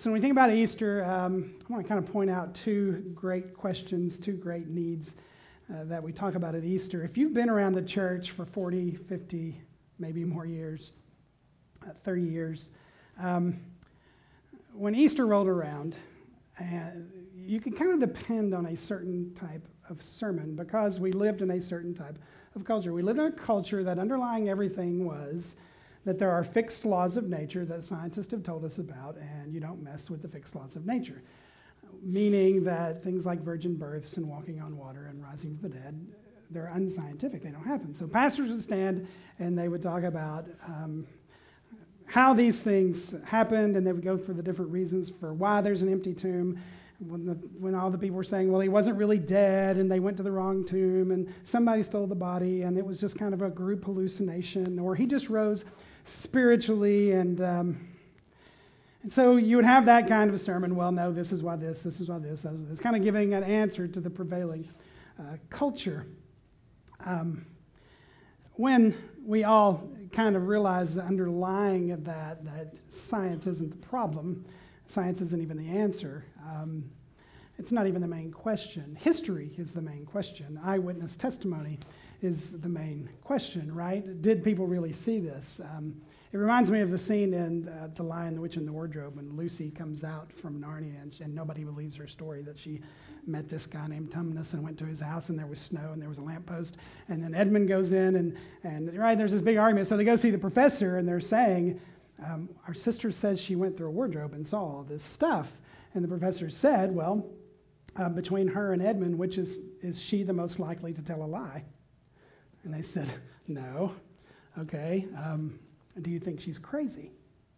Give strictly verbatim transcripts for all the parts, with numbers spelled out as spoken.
So when we think about Easter, um, I want to kind of point out two great questions, two great needs uh, that we talk about at Easter. If you've been around the church for forty, fifty, maybe more years, uh, thirty years, um, when Easter rolled around, uh, you could kind of depend on a certain type of sermon because we lived in a certain type of culture. We lived in a culture that underlying everything was that there are fixed laws of nature that scientists have told us about, and you don't mess with the fixed laws of nature. Meaning that things like virgin births and walking on water and rising from the dead, they're unscientific, they don't happen. So pastors would stand and they would talk about um, how these things happened, and they would go for the different reasons for why there's an empty tomb. When, the, when all the people were saying, well, he wasn't really dead, and they went to the wrong tomb, and somebody stole the body, and it was just kind of a group hallucination, or he just rose spiritually, and um, and so you would have that kind of a sermon. Well, no, this is why this, this is why this, this, this kind of giving an answer to the prevailing uh, culture. Um, when we all kind of realize underlying that that science isn't the problem, science isn't even the answer. Um, it's not even the main question. History is the main question. Eyewitness testimony is the main question, right? Did people really see this? Um, it reminds me of the scene in uh, The Lion, the Witch, and the Wardrobe when Lucy comes out from Narnia and, and nobody believes her story that she met this guy named Tumnus and went to his house and there was snow and there was a lamppost. And then Edmund goes in and, and right, there's this big argument. So they go see the professor and they're saying, um, our sister says she went through a wardrobe and saw all this stuff. And the professor said, well, uh, between her and Edmund, which is, is she the most likely to tell a lie? And they said, no. Okay. Um, do you think she's crazy?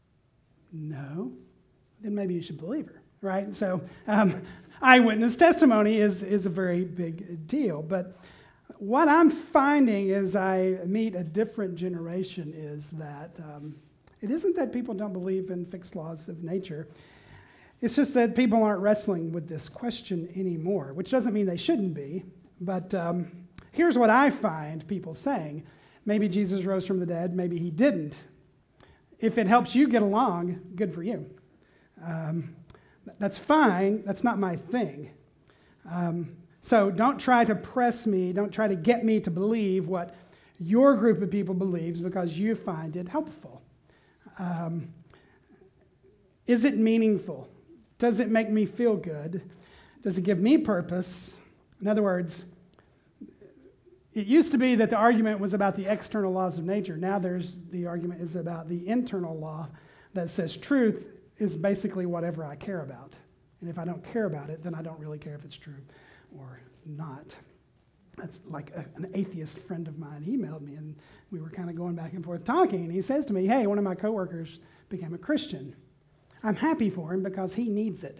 No. Then maybe you should believe her, right? So um, eyewitness testimony is, is a very big deal. But what I'm finding as I meet a different generation is that um, it isn't that people don't believe in fixed laws of nature. It's just that people aren't wrestling with this question anymore, which doesn't mean they shouldn't be. But um, here's what I find people saying. Maybe Jesus rose from the dead, maybe he didn't. If it helps you get along, good for you. Um, that's fine. That's not my thing. Um, so don't try to press me. Don't try to get me to believe what your group of people believes because you find it helpful. Um, is it meaningful? Does it make me feel good? Does it give me purpose? In other words, it used to be that the argument was about the external laws of nature. Now there's the argument is about the internal law that says truth is basically whatever I care about. And if I don't care about it, then I don't really care if it's true or not. That's like a, an atheist friend of mine emailed me, and we were kind of going back and forth talking, and he says to me, hey, one of my coworkers became a Christian. I'm happy for him because he needs it.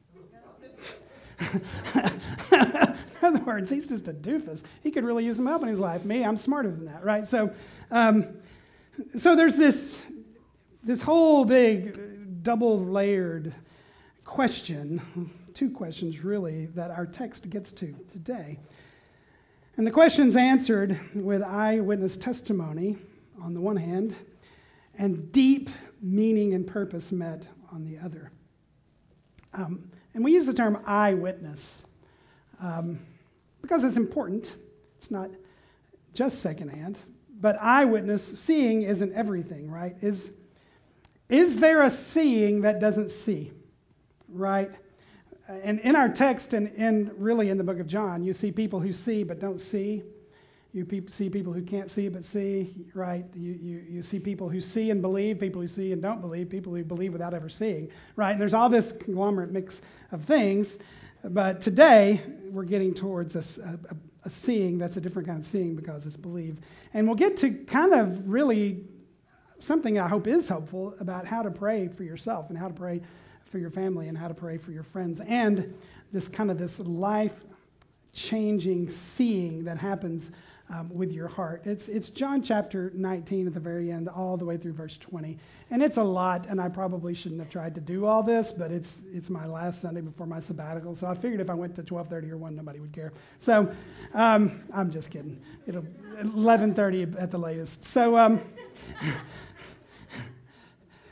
In other words, he's just a doofus. He could really use some help in his life. Me, I'm smarter than that, right? So, um, so there's this this whole big double-layered question, two questions really, that our text gets to today. And the question's answered with eyewitness testimony on the one hand, and deep meaning and purpose met on the other. Um, and we use the term eyewitness um, because it's important. It's not just secondhand, but eyewitness, seeing isn't everything, right? Is, is there a seeing that doesn't see, right? And in our text and in really in the book of John, you see people who see but don't see. You pe- see people who can't see but see, right? You, you you see people who see and believe, people who see and don't believe, people who believe without ever seeing, right? And there's all this conglomerate mix of things. But today, we're getting towards a, a, a seeing that's a different kind of seeing because it's believe. And we'll get to kind of really something I hope is helpful about how to pray for yourself and how to pray for your family and how to pray for your friends and this kind of this life-changing seeing that happens Um, with your heart. It's it's John chapter nineteen at the very end, all the way through verse twenty. And it's a lot, and I probably shouldn't have tried to do all this, but it's it's my last Sunday before my sabbatical, so I figured if I went to twelve thirty or one, nobody would care. So um, I'm just kidding. It'll eleven thirty at the latest. So um,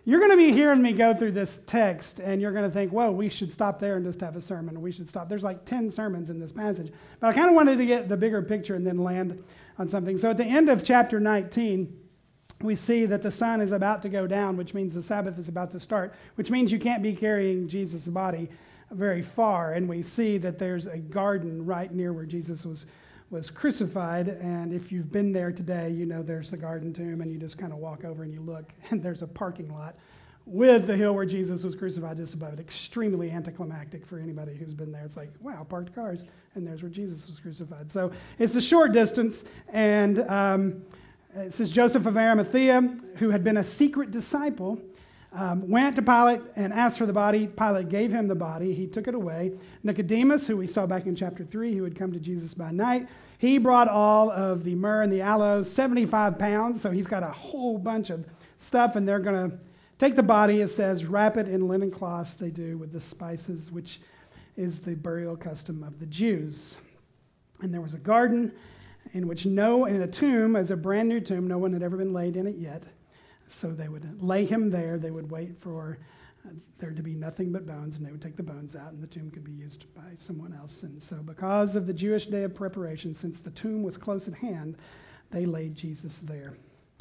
you're going to be hearing me go through this text, and you're going to think, whoa, we should stop there and just have a sermon, or we should stop. There's like ten sermons in this passage. But I kind of wanted to get the bigger picture and then land on something. So at the end of chapter nineteen, we see that the sun is about to go down, which means the Sabbath is about to start, which means you can't be carrying Jesus' body very far. And we see that there's a garden right near where Jesus was was crucified, and if you've been there today, you know there's the garden tomb, and you just kind of walk over and you look, and there's a parking lot with the hill where Jesus was crucified just above it. Extremely anticlimactic for anybody who's been there. It's like, wow, parked cars, and there's where Jesus was crucified. So it's a short distance, and um, it says Joseph of Arimathea, who had been a secret disciple, Um, went to Pilate and asked for the body. Pilate gave him the body. He took it away. Nicodemus, who we saw back in chapter three, who had come to Jesus by night, he brought all of the myrrh and the aloes, seventy-five pounds. So he's got a whole bunch of stuff, and they're going to take the body, it says, wrap it in linen cloths, they do, with the spices, which is the burial custom of the Jews. And there was a garden in which no, in a tomb, as a brand new tomb, no one had ever been laid in it yet. So they would lay him there. They would wait for uh, there to be nothing but bones, and they would take the bones out, and the tomb could be used by someone else. And so because of the Jewish day of preparation, since the tomb was close at hand, they laid Jesus there.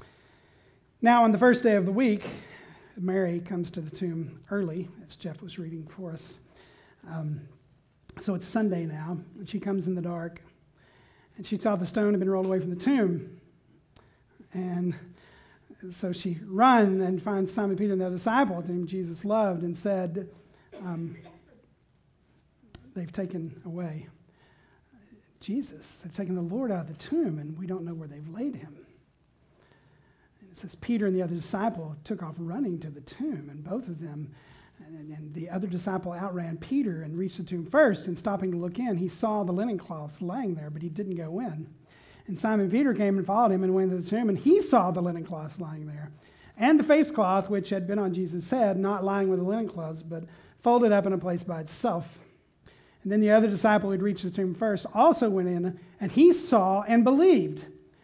Now, on the first day of the week, Mary comes to the tomb early, as Jeff was reading for us. Um, so it's Sunday now, and she comes in the dark, and she saw the stone had been rolled away from the tomb. And so she runs and finds Simon Peter and the disciple whom Jesus loved and said, um, they've taken away Jesus. They've taken the Lord out of the tomb, and we don't know where they've laid him. And it says Peter and the other disciple took off running to the tomb, and both of them, and, and the other disciple outran Peter and reached the tomb first, and stopping to look in, he saw the linen cloths laying there, but he didn't go in. And Simon Peter came and followed him and went into the tomb, and he saw the linen cloths lying there, and the face cloth which had been on Jesus' head, not lying with the linen cloths, but folded up in a place by itself. And then the other disciple who had reached the tomb first also went in, and he saw and believed.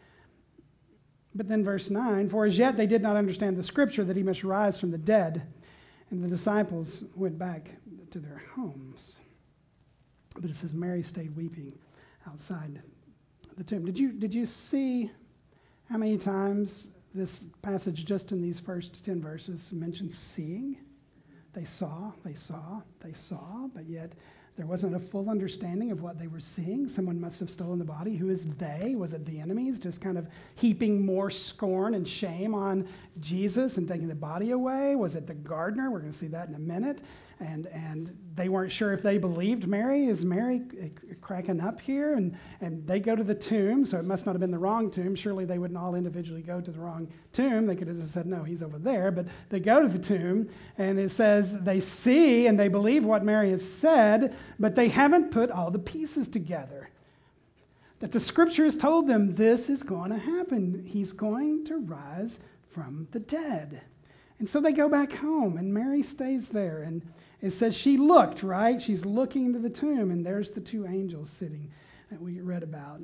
But then verse nine, for as yet they did not understand the scripture that he must rise from the dead. And the disciples went back to their homes. But it says Mary stayed weeping outside the tomb. Did you did you see how many times this passage just in these first ten verses mentions seeing? They saw, they saw, they saw, but yet there wasn't a full understanding of what they were seeing. Someone must have stolen the body. Who is they? Was it the enemies just kind of heaping more scorn and shame on Jesus and taking the body away? Was it the gardener? We're going to see that in a minute. And and they weren't sure if they believed Mary. Is Mary cracking up here? And, and they go to the tomb, so it must not have been the wrong tomb. Surely they wouldn't all individually go to the wrong tomb. They could have just said, no, he's over there. But they go to the tomb, and it says they see and they believe what Mary has said, but they haven't put all the pieces together. That the scriptures told them this is going to happen. He's going to rise from the dead. And so they go back home, and Mary stays there. And it says she looked, right? She's looking into the tomb, and there's the two angels sitting that we read about.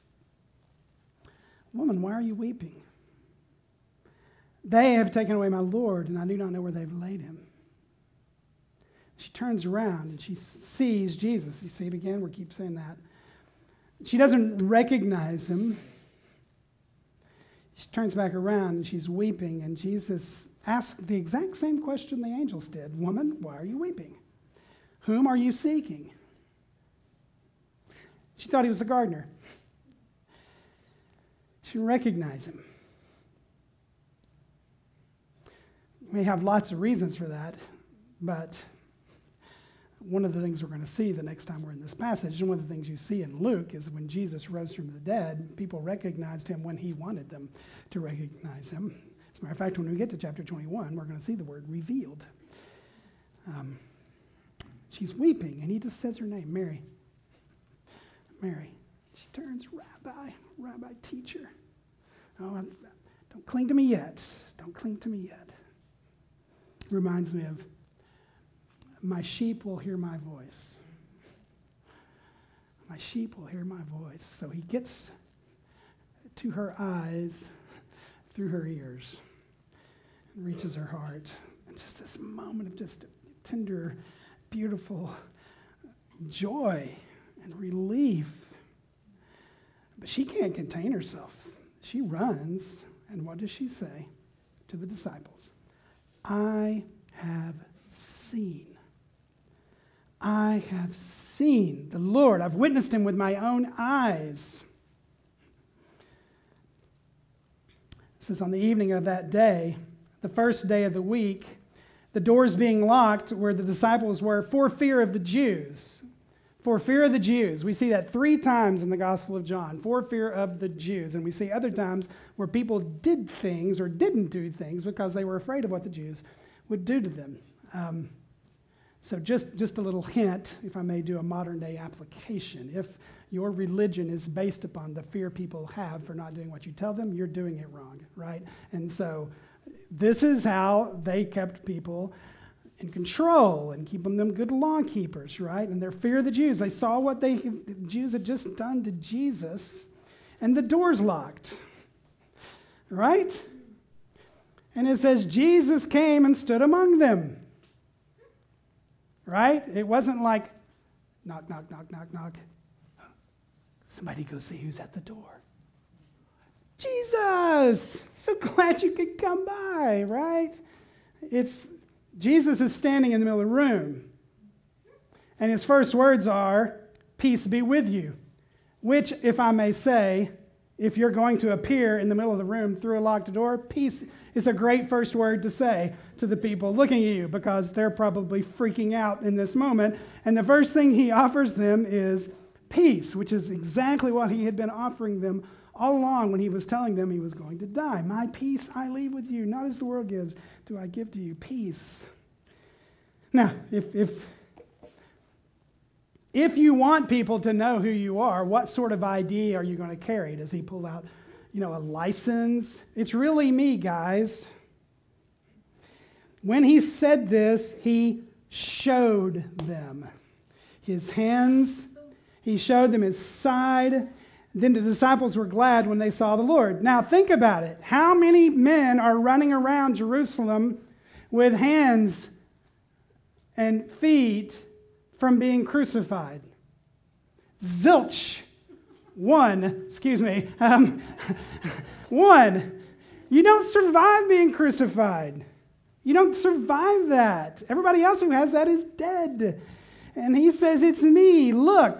Woman, why are you weeping? They have taken away my Lord, and I do not know where they've laid him. She turns around, and she sees Jesus. You see it again? We keep saying that. She doesn't recognize him. She turns back around, and she's weeping, and Jesus asks the exact same question the angels did. Woman, why are you weeping? Whom are you seeking? She thought he was the gardener. She didn't recognize him. We have lots of reasons for that, but one of the things we're going to see the next time we're in this passage, and one of the things you see in Luke, is when Jesus rose from the dead, people recognized him when he wanted them to recognize him. As a matter of fact, when we get to chapter twenty-one, we're going to see the word revealed. Um, she's weeping, and he just says her name, Mary. Mary. She turns, Rabbi, Rabbi, teacher. Oh, I'm, don't cling to me yet. Don't cling to me yet. Reminds me of, my sheep will hear my voice. My sheep will hear my voice. So he gets to her eyes through her ears. and reaches her heart. And just this moment of just tender, beautiful joy and relief. But she can't contain herself. She runs, and what does she say to the disciples? I have seen. I have seen the Lord. I've witnessed him with my own eyes. It says on the evening of that day, the first day of the week, the doors being locked where the disciples were for fear of the Jews. For fear of the Jews. We see that three times in the Gospel of John, for fear of the Jews. And we see other times where people did things or didn't do things because they were afraid of what the Jews would do to them. Um, so just, just a little hint, if I may do a modern day application. If your religion is based upon the fear people have for not doing what you tell them, you're doing it wrong, right? And so this is how they kept people in control and keeping them good law keepers, right? And their fear of the Jews. They saw what they, the Jews had just done to Jesus, and the doors locked, right? And it says Jesus came and stood among them, right? It wasn't like, knock, knock, knock, knock, knock. Somebody go see who's at the door. Jesus! So glad you could come by, right? It's Jesus is standing in the middle of the room, and his first words are, peace be with you, which, if I may say, if you're going to appear in the middle of the room through a locked door, peace is a great first word to say to the people looking at you because they're probably freaking out in this moment. And the first thing he offers them is peace, which is exactly what he had been offering them all along when he was telling them he was going to die. My peace I leave with you, not as the world gives, do I give to you. Peace. Now, if if if you want people to know who you are, what sort of I D are you going to carry? Does he pull out, you know, a license? It's really me, guys. When he said this, he showed them his hands. He showed them his side. Then the disciples were glad when they saw the Lord. Now think about it. How many men are running around Jerusalem with hands and feet from being crucified? Zilch. One. Excuse me. Um, one. You don't survive being crucified. You don't survive that. Everybody else who has that is dead. And he says, it's me. Look.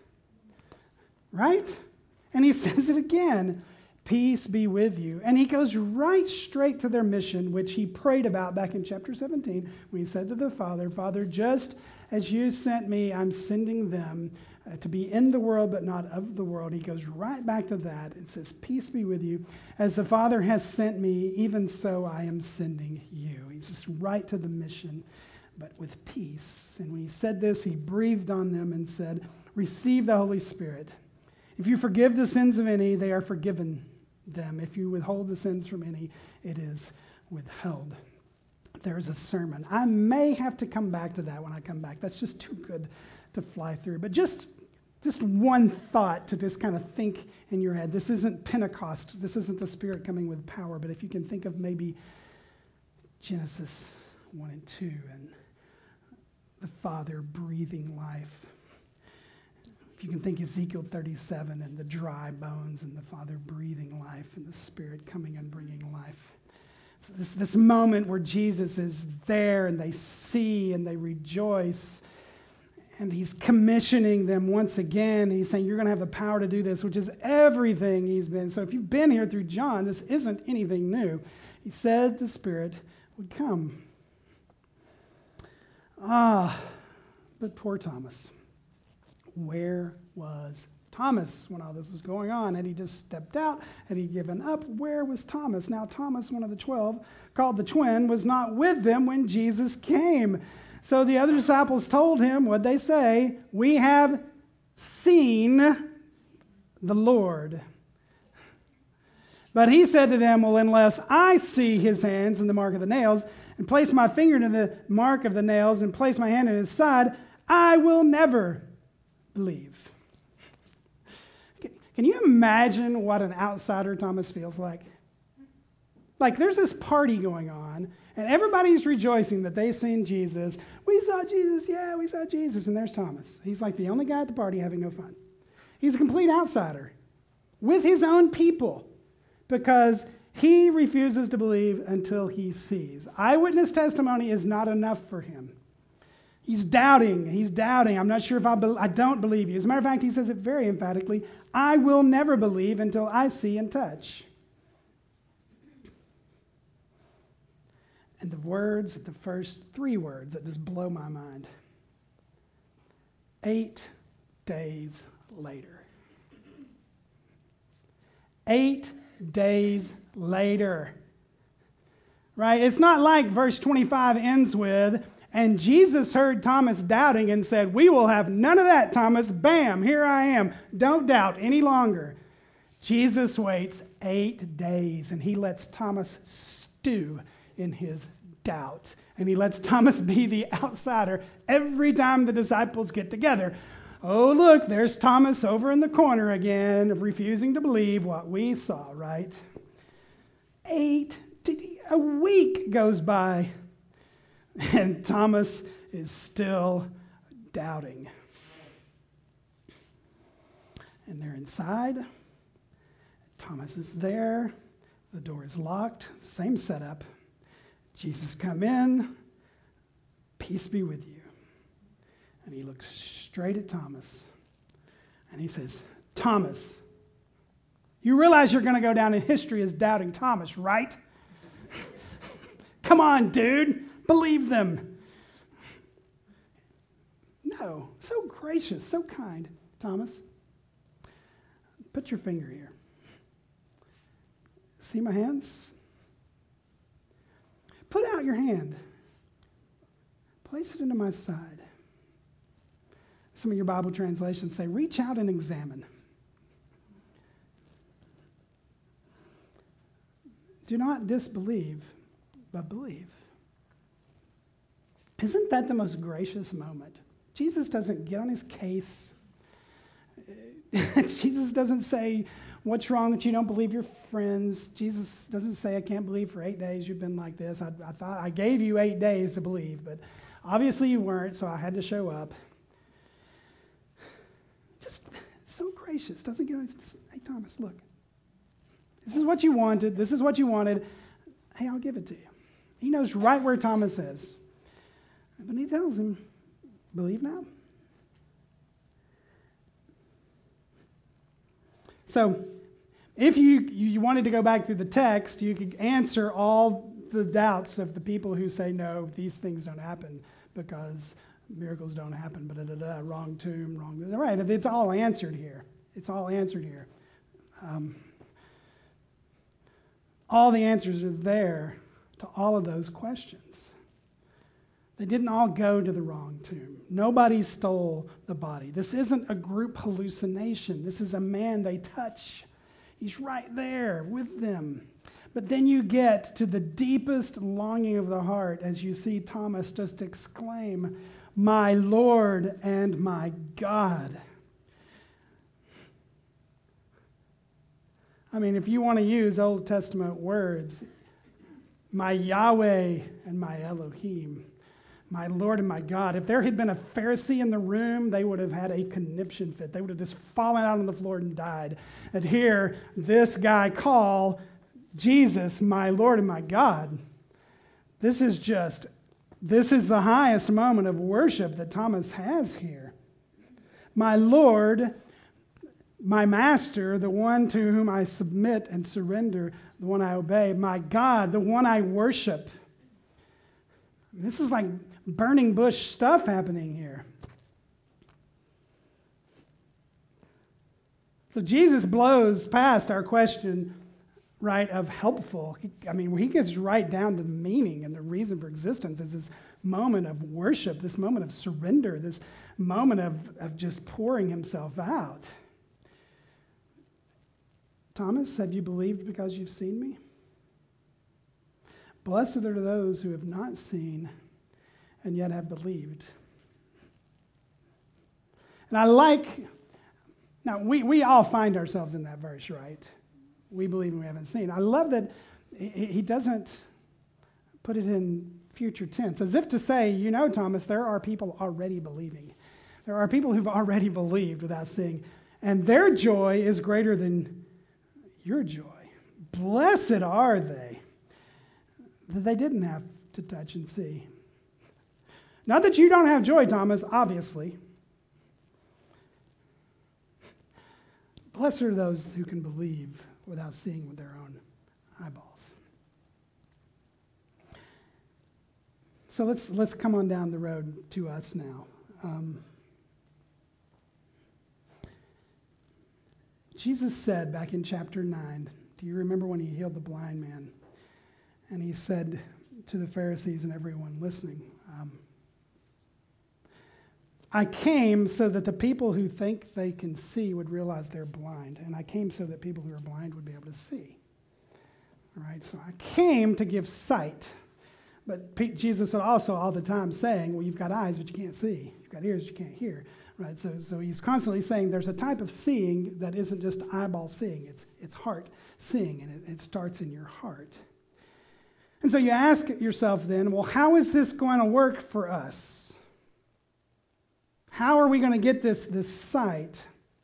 Right? And he says it again, peace be with you. And he goes right straight to their mission, which he prayed about back in chapter seventeen, when he said to the Father, Father, just as you sent me, I'm sending them uh, to be in the world, but not of the world. He goes right back to that and says, peace be with you. As the Father has sent me, even so I am sending you. He's just right to the mission, but with peace. And when he said this, he breathed on them and said, receive the Holy Spirit. If you forgive the sins of any, they are forgiven them. If you withhold the sins from any, it is withheld. There's a sermon. I may have to come back to that when I come back. That's just too good to fly through. But just, just one thought to just kind of think in your head. This isn't Pentecost. This isn't the Spirit coming with power. But if you can think of maybe Genesis one and two and the Father breathing life. If you can think Ezekiel thirty-seven and the dry bones and the Father breathing life and the Spirit coming and bringing life. So this, this moment where Jesus is there and they see and they rejoice and he's commissioning them once again. He's saying, you're going to have the power to do this, which is everything he's been. So if you've been here through John, this isn't anything new. He said the Spirit would come. Ah, but poor Thomas. Where was Thomas when all this was going on? Had he just stepped out? Had he given up? Where was Thomas? Now, Thomas, one of the twelve, called the twin, was not with them when Jesus came. So the other disciples told him, what'd they say? We have seen the Lord. But he said to them, well, unless I see his hands in the mark of the nails, and place my finger into the mark of the nails, and place my hand in his side, I will never believe. Can you imagine what an outsider Thomas feels like? Like there's this party going on, and everybody's rejoicing that they've seen Jesus. We saw Jesus, yeah, we saw Jesus. And there's Thomas. He's like the only guy at the party having no fun. He's a complete outsider with his own people because he refuses to believe until he sees. Eyewitness testimony is not enough for him. He's doubting. He's doubting. I'm not sure if I, be- I don't believe you. As a matter of fact, he says it very emphatically. I will never believe until I see and touch. And the words, the first three words that just blow my mind. Eight days later. Eight days later. Right? It's not like verse twenty-five ends with, and Jesus heard Thomas doubting and said, we will have none of that, Thomas. Bam, here I am. Don't doubt any longer. Jesus waits eight days, and he lets Thomas stew in his doubt. And he lets Thomas be the outsider every time the disciples get together. Oh, look, there's Thomas over in the corner again, refusing to believe what we saw, right? Eight, a week goes by, and Thomas is still doubting. And they're inside. Thomas is there. The door is locked. Same setup. Jesus come in. Peace be with you. And he looks straight at Thomas. And he says, Thomas, you realize you're going to go down in history as doubting Thomas, right? Come on, dude. Believe them. No. So gracious, so kind. Thomas, put your finger here. See my hands? Put out your hand. Place it into my side. Some of your Bible translations say, reach out and examine. Do not disbelieve, but believe. Isn't that the most gracious moment? Jesus doesn't get on his case. Jesus doesn't say, what's wrong that you don't believe your friends? Jesus doesn't say, I can't believe for eight days you've been like this. I, I thought I gave you eight days to believe, but obviously you weren't, so I had to show up. Just so gracious. Doesn't get on his, just, hey, Thomas, look. This is what you wanted. This is what you wanted. Hey, I'll give it to you. He knows right where Thomas is. But he tells him, believe now. So, if you, you wanted to go back through the text, you could answer all the doubts of the people who say, no, these things don't happen because miracles don't happen, but da, da, da, wrong tomb, wrong, right, it's all answered here. It's all answered here. Um, all the answers are there to all of those questions. They didn't all go to the wrong tomb. Nobody stole the body. This isn't a group hallucination. This is a man they touch. He's right there with them. But then you get to the deepest longing of the heart as you see Thomas just exclaim, my Lord and my God. I mean, if you want to use Old Testament words, my Yahweh and my Elohim, my Lord and my God. If there had been a Pharisee in the room, they would have had a conniption fit. They would have just fallen out on the floor and died. And here, this guy call Jesus, my Lord and my God. This is just, this is the highest moment of worship that Thomas has here. My Lord, my Master, the one to whom I submit and surrender, the one I obey. My God, the one I worship. This is like burning bush stuff happening here. So Jesus blows past our question, right, of helpful. He, I mean, he gets right down to the meaning and the reason for existence is this moment of worship, this moment of surrender, this moment of, of just pouring himself out. Thomas, have you believed because you've seen me? Blessed are those who have not seen and yet have believed. And I like, now we, we all find ourselves in that verse, right? We believe and we haven't seen. I love that he, he doesn't put it in future tense, as if to say, you know, Thomas, there are people already believing. There are people who've already believed without seeing, and their joy is greater than your joy. Blessed are they that they didn't have to touch and see. Not that you don't have joy, Thomas, obviously. Blessed are those who can believe without seeing with their own eyeballs. So let's let's come on down the road to us now. Um, Jesus said back in chapter nine, do you remember when he healed the blind man? And he said to the Pharisees and everyone listening, um, I came so that the people who think they can see would realize they're blind. And I came so that people who are blind would be able to see. All right, so I came to give sight. But P- Jesus was also all the time saying, well, you've got eyes, but you can't see. You've got ears, but you can't hear. Right? So, so he's constantly saying there's a type of seeing that isn't just eyeball seeing. It's, it's heart seeing, and it, it starts in your heart. And so you ask yourself then, well, how is this going to work for us? How are we going to get this, this sight?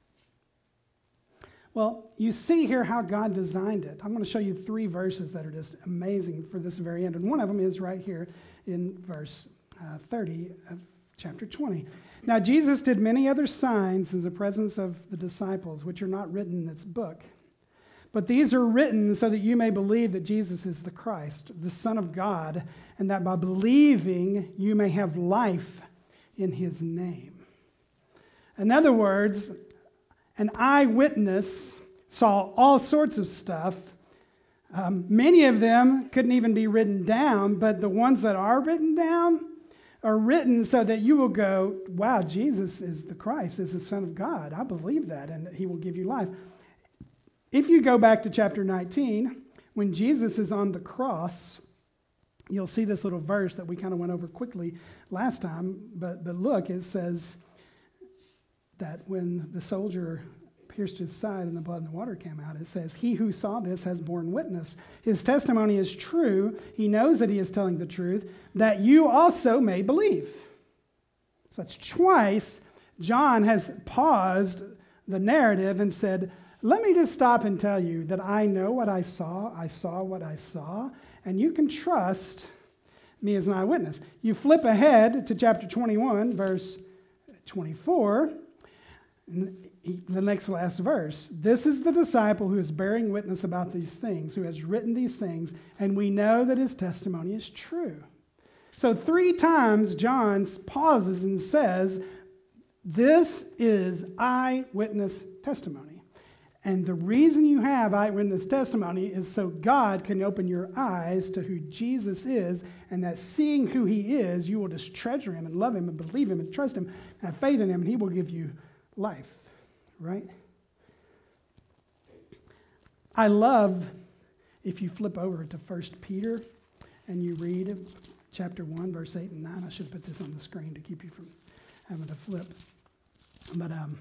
Well, you see here how God designed it. I'm going to show you three verses that are just amazing for this very end. And one of them is right here in verse uh, thirty of chapter twenty. Now, Jesus did many other signs in the presence of the disciples, which are not written in this book. But these are written so that you may believe that Jesus is the Christ, the Son of God, and that by believing you may have life in his name. In other words, an eyewitness saw all sorts of stuff. Um, many of them couldn't even be written down, but the ones that are written down are written so that you will go, wow, Jesus is the Christ, is the Son of God. I believe that, and he will give you life. If you go back to chapter nineteen, when Jesus is on the cross, you'll see this little verse that we kind of went over quickly last time, but, but look, it says that when the soldier pierced his side and the blood and the water came out, it says, he who saw this has borne witness. His testimony is true. He knows that he is telling the truth, that you also may believe. So that's twice John has paused the narrative and said, let me just stop and tell you that I know what I saw, I saw what I saw, and you can trust me as an eyewitness. You flip ahead to chapter twenty-one, verse twenty-four, the next last verse. This is the disciple who is bearing witness about these things, who has written these things, and we know that his testimony is true. So three times John pauses and says, this is eyewitness testimony. And the reason you have eyewitness testimony is so God can open your eyes to who Jesus is, and that seeing who he is, you will just treasure him and love him and believe him and trust him, and have faith in him, and he will give you life, right? I love, if you flip over to First Peter and you read chapter one, verse eight and nine. I should put this on the screen to keep you from having to flip. But um,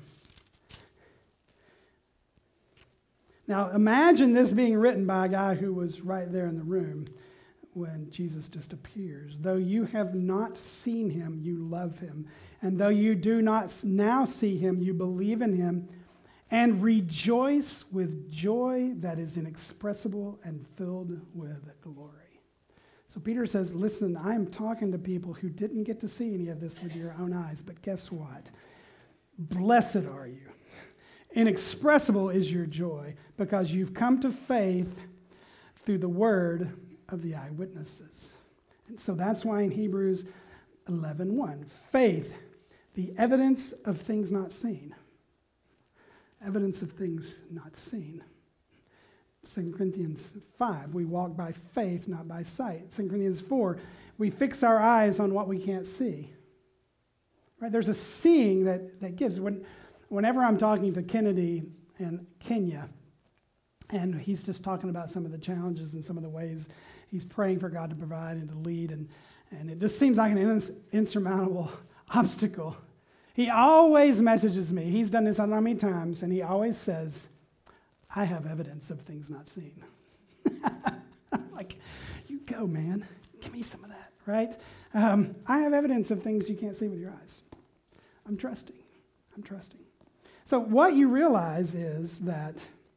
now imagine this being written by a guy who was right there in the room when Jesus just appears. Though you have not seen him, you love him. And though you do not now see him, you believe in him and rejoice with joy that is inexpressible and filled with glory. So Peter says, listen, I'm talking to people who didn't get to see any of this with your own eyes, but guess what? Blessed are you. Inexpressible is your joy because you've come to faith through the word of the eyewitnesses. And so that's why in Hebrews eleven one, faith, the evidence of things not seen. Evidence of things not seen. Second Corinthians five, we walk by faith, not by sight. Second Corinthians four, we fix our eyes on what we can't see. Right? There's a seeing that, that gives. When, whenever I'm talking to Kennedy in Kenya, and he's just talking about some of the challenges and some of the ways he's praying for God to provide and to lead, and, and it just seems like an ins- insurmountable obstacle. He always messages me. He's done this I don't know how many times, and he always says, I have evidence of things not seen. like, you go, man. Give me some of that, right? Um, I have evidence of things you can't see with your eyes. I'm trusting. I'm trusting. So what you realize is that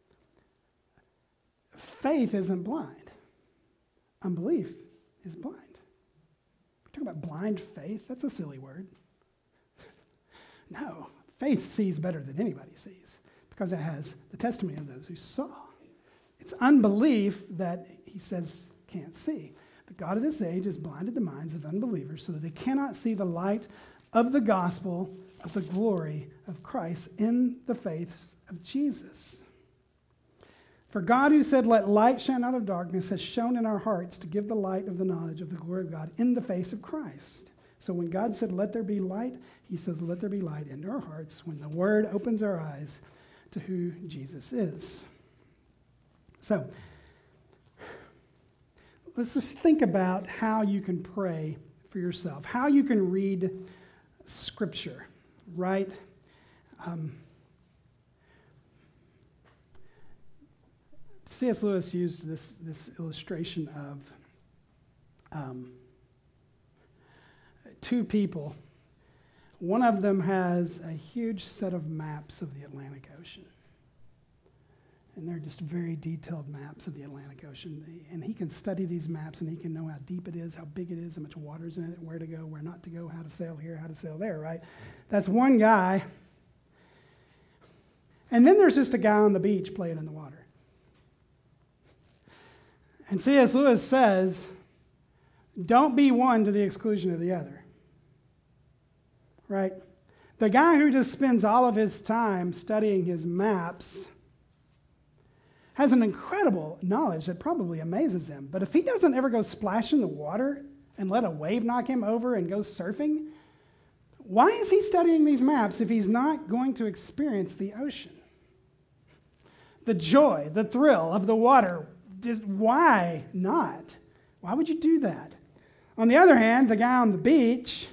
faith isn't blind. Unbelief is blind. We're talking about blind faith. That's a silly word. No, faith sees better than anybody sees because it has the testimony of those who saw. It's unbelief that he says can't see. The God of this age has blinded the minds of unbelievers so that they cannot see the light of the gospel of the glory of Christ in the faith of Jesus. For God, who said, let light shine out of darkness, has shone in our hearts to give the light of the knowledge of the glory of God in the face of Christ. So when God said, let there be light, he says, let there be light in our hearts when the word opens our eyes to who Jesus is. So, let's just think about how you can pray for yourself, how you can read Scripture, right? Um, C S Lewis used this, this illustration of um, two people. One of them has a huge set of maps of the Atlantic Ocean. And they're just very detailed maps of the Atlantic Ocean. And he can study these maps and he can know how deep it is, how big it is, how much water's in it, where to go, where not to go, how to sail here, how to sail there, right? That's one guy. And then there's just a guy on the beach playing in the water. And C S Lewis says, don't be one to the exclusion of the other. Right? The guy who just spends all of his time studying his maps has an incredible knowledge that probably amazes him. But if he doesn't ever go splash in the water and let a wave knock him over and go surfing, why is he studying these maps if he's not going to experience the ocean? The joy, the thrill of the water, just why not? Why would you do that? On the other hand, the guy on the beach,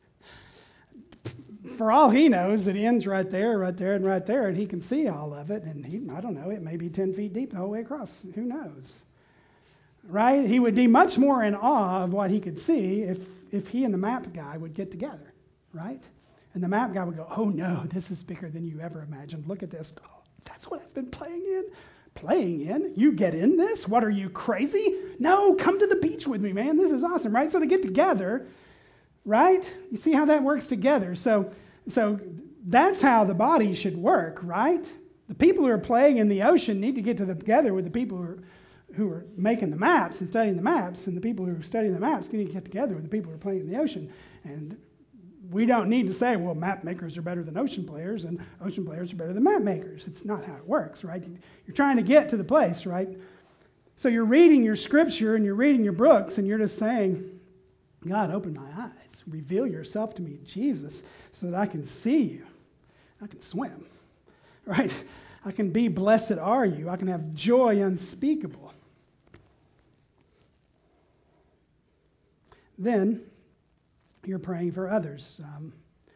for all he knows, it ends right there, right there, and right there, and he can see all of it, and he, I don't know, it may be ten feet deep the whole way across. Who knows? Right? He would be much more in awe of what he could see if, if he and the map guy would get together, right? And the map guy would go, oh no, this is bigger than you ever imagined. Look at this. Oh, that's what I've been playing in? Playing in? You get in this? What, are you crazy? No, come to the beach with me, man. This is awesome, right? So they get together, right? You see how that works together. So, so that's how the body should work, right? The people who are playing in the ocean need to get to the, together with the people who are, who are making the maps and studying the maps, and the people who are studying the maps need to get together with the people who are playing in the ocean. And we don't need to say, well, map makers are better than ocean players, and ocean players are better than map makers. It's not how it works, right? You're trying to get to the place, right? So you're reading your scripture and you're reading your books, and you're just saying, God, open my eyes. Reveal yourself to me, Jesus, so that I can see you. I can swim, right? I can be blessed are you. I can have joy unspeakable. Then you're praying for others. Um,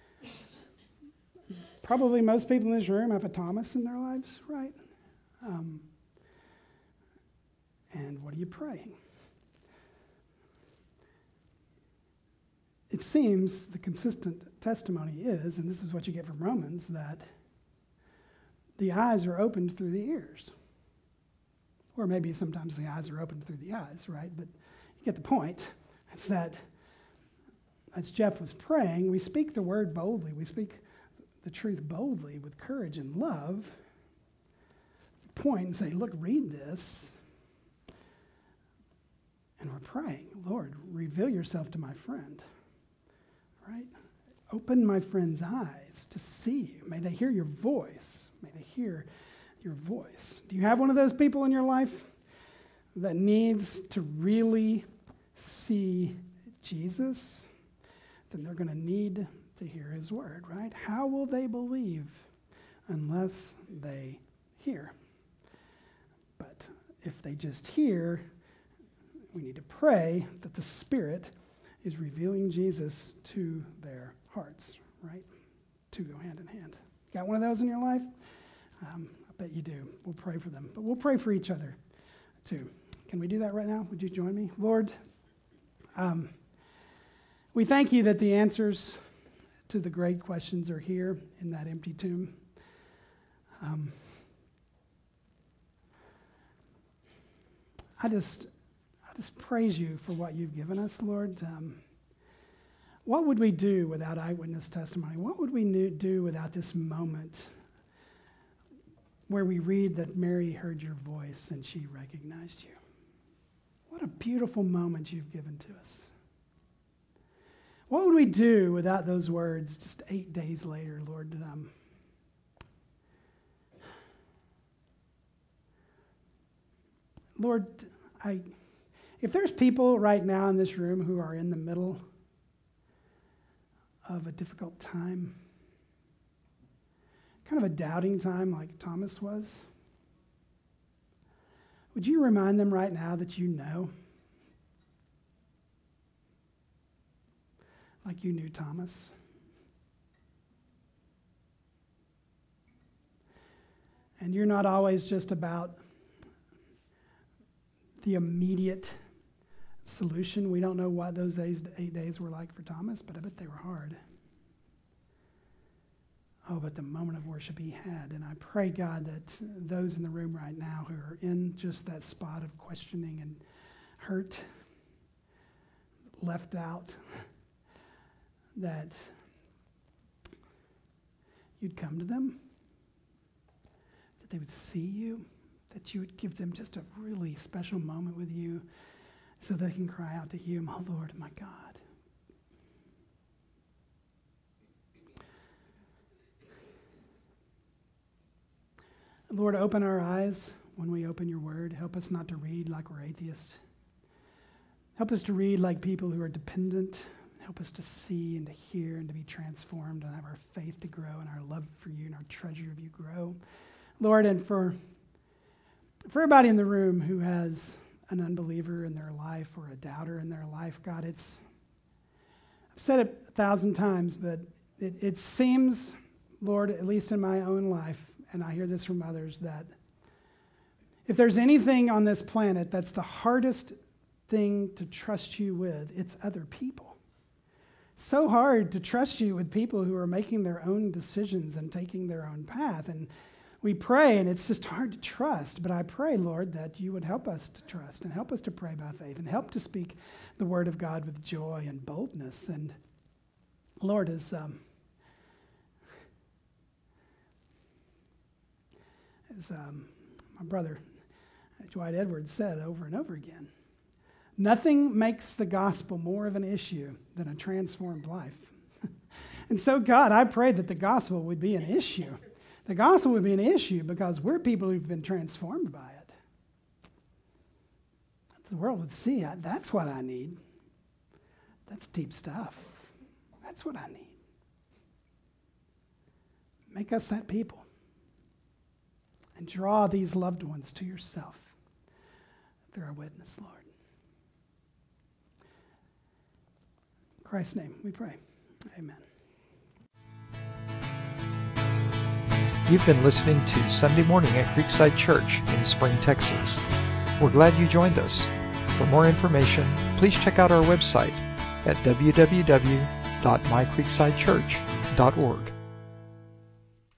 probably most people in this room have a Thomas in their lives, right? Um, and what are you praying? It seems the consistent testimony is, and this is what you get from Romans, that the eyes are opened through the ears. Or maybe sometimes the eyes are opened through the eyes, right? But you get the point. It's that as Jeff was praying, we speak the word boldly. We speak the truth boldly with courage and love. Point and say, look, read this. And we're praying, Lord, reveal yourself to my friend. Right? Open my friend's eyes to see you. May they hear your voice. May they hear your voice. Do you have one of those people in your life that needs to really see Jesus? Then they're going to need to hear his word, right? How will they believe unless they hear? But if they just hear, we need to pray that the Spirit is revealing Jesus to their hearts, right? Two go hand in hand. Got one of those in your life? Um, I bet you do. We'll pray for them. But we'll pray for each other, too. Can we do that right now? Would you join me? Lord, um, we thank you that the answers to the great questions are here in that empty tomb. Um, I just, I just praise you for what you've given us, Lord. Um, what would we do without eyewitness testimony? What would we do without this moment where we read that Mary heard your voice and she recognized you? What a beautiful moment you've given to us. What would we do without those words just eight days later, Lord? Um, Lord, I, if there's people right now in this room who are in the middle of a difficult time, kind of a doubting time like Thomas was, would you remind them right now that you know? Like you knew Thomas. And you're not always just about the immediate solution. We don't know what those days, eight days were like for Thomas, but I bet they were hard. Oh, but the moment of worship he had. And I pray, God, that those in the room right now who are in just that spot of questioning and hurt, left out, that you'd come to them, that they would see you, that you would give them just a really special moment with you so they can cry out to you, my Lord, my God. Lord, open our eyes when we open your word. Help us not to read like we're atheists. Help us to read like people who are dependent. Help us to see and to hear and to be transformed and have our faith to grow and our love for you and our treasure of you grow. Lord, and for, for everybody in the room who has an unbeliever in their life or a doubter in their life, God, it's, I've said it a thousand times, but it, it seems, Lord, at least in my own life, and I hear this from others, that if there's anything on this planet that's the hardest thing to trust you with, it's other people. So hard to trust you with people who are making their own decisions and taking their own path. And we pray, and it's just hard to trust. But I pray, Lord, that you would help us to trust and help us to pray by faith and help to speak the word of God with joy and boldness. And Lord, as um, as um, my brother Dwight Edwards said over and over again, nothing makes the gospel more of an issue than a transformed life. And so, God, I pray that the gospel would be an issue. The gospel would be an issue because we're people who've been transformed by it. The world would see, that's what I need. That's deep stuff. That's what I need. Make us that people. And draw these loved ones to yourself. They're our witness, Lord. In Christ's name we pray. Amen. You've been listening to Sunday Morning at Creekside Church in Spring, Texas. We're glad you joined us. For more information, please check out our website at w w w dot my creekside church dot org.